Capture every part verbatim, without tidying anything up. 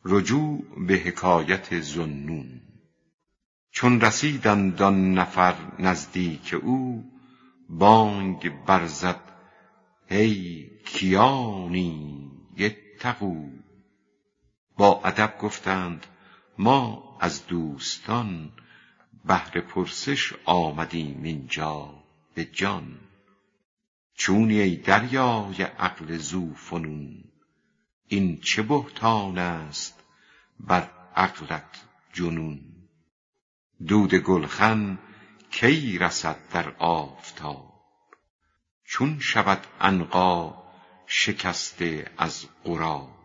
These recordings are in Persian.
رجوع به حکایت ذوالنون. چون رسیدند آن نفر نزدیک او، بانگ برزد هی کیانی اتقوا. با ادب گفتند ما از دوستان، بهر پرسش آمدیم اینجا به جان. چونی ای دریای عقل ذوفنون، این چه بهتان است بر عقلت جنون. دود گلخن کی رسد در آفتاب، چون شود عنقا شکسته از غراب.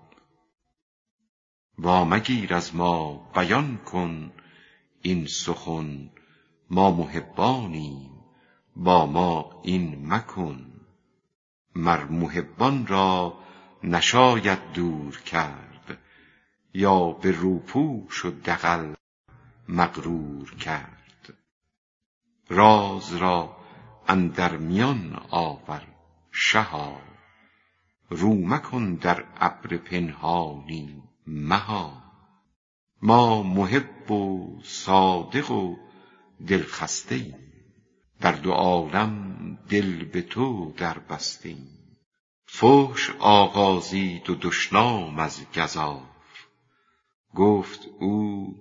وا مگیر از ما بیان کن این سخن، ما محبانیم با ما این مکن. مر محبان را نشاید دور کرد، یا به روپوش و دغل مغرور کرد. راز را اندر میان آور شها، رو مکن در ابر پنهانی مها. ما محب و صادق و دلخسته ایم، در دو عالم دل به تو در بسته ایم. فحش آغازید و دشنام از گزاف، گفت او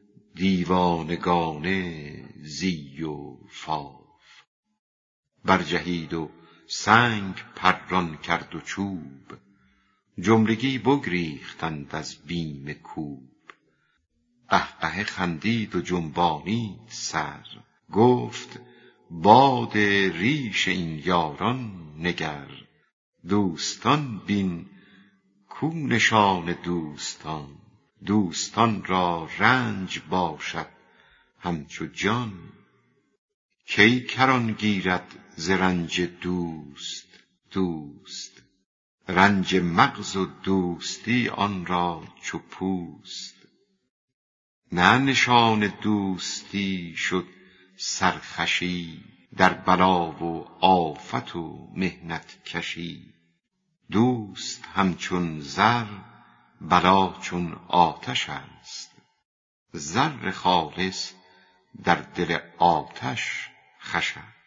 دیوانگانه زی و فاف. برجهید و سنگ پران کرد و چوب، جملگی بگریختند از بیم کوب. قهقهه خندید و جنبانید سر، گفت باد ریش این یاران نگر. دوستان بین کو نشان دوستان، دوستان را رنج باشد همچو جان. کی کران گیرد ز رنج دوست دوست، رنج مغز و دوستی آن را چو پوست. نه نشان دوستی شد سرخوشی، در بلا و آفت و محنت کشی. دوست همچون زر، بلا چون آتش است، زر خالص در دل آتش خوش است.